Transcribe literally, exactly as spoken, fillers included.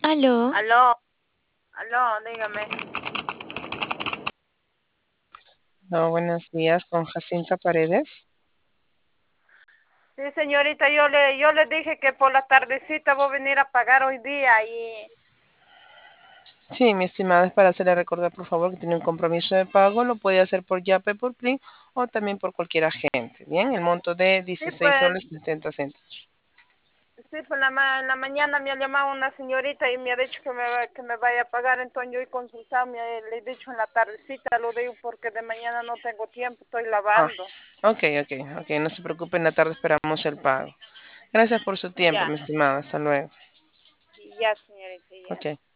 Aló, Aló, aló, dígame. No, buenos días, con Jacinta Paredes. Sí, señorita, yo le, yo le dije que por la tardecita voy a venir a pagar hoy día y Sí, mi estimada, es para hacerle recordar, por favor, que tiene un compromiso de pago. Lo puede hacer por Yape, por Plin o también por cualquier agente. Bien, el monto de sí, dieciséis pues, soles setenta centavos. sí, pues la ma- en la mañana me ha llamado una señorita y me ha dicho que me, va- que me vaya a pagar, entonces yo he consultado, me ha- le he dicho en la tardecita, lo digo porque de mañana no tengo tiempo, estoy Ah, lavando. ok, ok, ok. No se preocupe, en la tarde esperamos el pago. Gracias por su tiempo, Ya, mi estimada. Hasta luego. ya, señorita, ya. Ok.